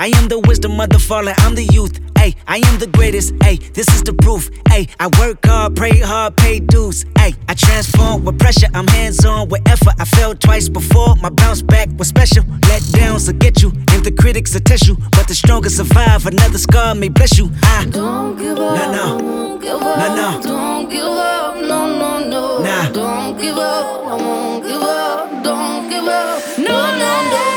I am the wisdom of the fallen, I'm the youth. Ay, I am the greatest. Ay, this is the proof. Ay, I work hard, pray hard, pay dues. Ay, I transform with pressure, I'm hands-on with effort. I fell twice before, my bounce back was special. Let downs will get you, and the critics will test you. But the strongest survive, another scar may bless you. I don't give up, no, won't give up, no, don't give up, no, no, no, nah. don't give up, I won't give up, don't give up, no, no, no.